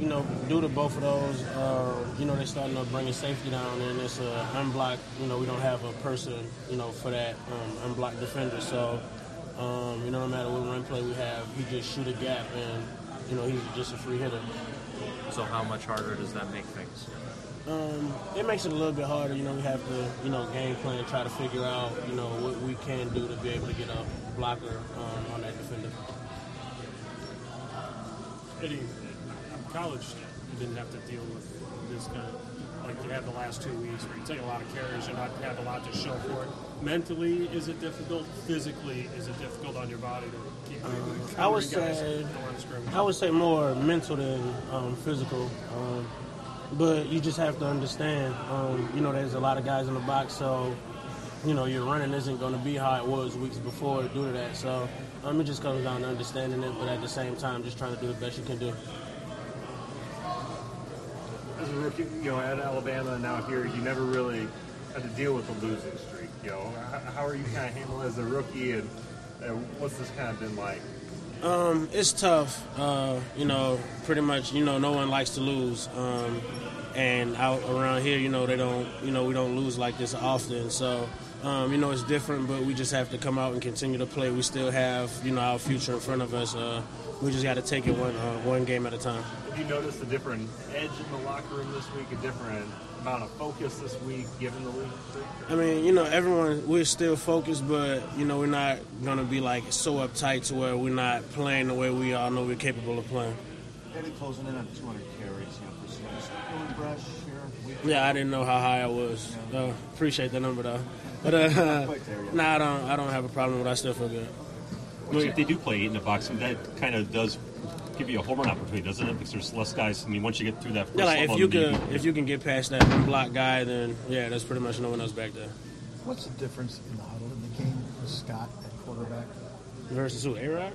due to both of those, they're starting to bring safety down, and it's unblocked. We don't have a person, for that unblocked defender. So, no matter what run play we have, he just shoot a gap, and, he's just a free hitter. So how much harder does that make things? It makes it a little bit harder. We have to, game plan, try to figure out, what we can do to be able to get a blocker on that defender. Eddie, in college, you didn't have to deal with this kind of, like you had the last 2 weeks where you take a lot of carries, you not have a lot to show for it. Mentally, is it difficult? Physically, is it difficult on your body to keep I would say more mental than physical. But you just have to understand, there's a lot of guys in the box, so, your running isn't going to be how it was weeks before due to that. So it just comes down to understanding it, but at the same time, just trying to do the best you can do. As a rookie, at Alabama and now here, you never really had to deal with the losing streak. How are you kind of handling as a rookie, and what's this kind of been like? It's tough. Pretty much, no one likes to lose. And out around here, they don't, we don't lose like this often. So, it's different, but we just have to come out and continue to play. We still have, our future in front of us. We just got to take it one game at a time. Have you noticed a different edge in the locker room this week, a different amount of focus this week, given the losing streak? I mean, we're still focused, but, we're not going to be, so uptight to where we're not playing the way we all know we're capable of playing. Eddie closing in on 200 carries, for Stealing Brush here. Yeah, I didn't know how high I was. Appreciate the number, though. But, I don't have a problem with it. I still feel good. Well, if they do play 8 in the box, that kind of does give you a home run opportunity, doesn't it? Because there's less guys. Once you get through that first level, if you can get past that one block guy, then, there's pretty much no one else back there. What's the difference in the huddle in the game with Scott at quarterback? Versus who, A-Rod?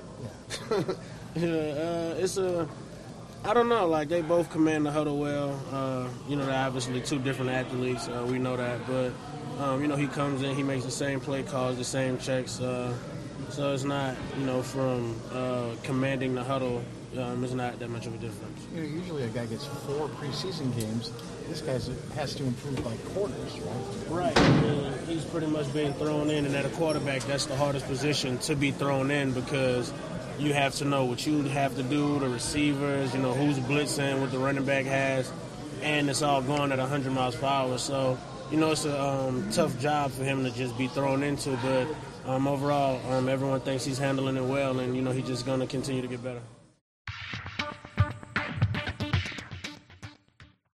Yeah. I don't know. They both command the huddle well. They're obviously two different athletes. We know that. But, he comes in, he makes the same play calls, the same checks. So it's not, from commanding the huddle, it's not that much of a difference. Usually a guy gets 4 preseason games. This guy has to improve by quarters, right? Right. He's pretty much being thrown in, and at a quarterback, that's the hardest position to be thrown in because you have to know what you have to do, the receivers, who's blitzing, what the running back has, and it's all going at 100 miles per hour. So, it's a tough job for him to just be thrown into, but overall, everyone thinks he's handling it well, and, he's just going to continue to get better.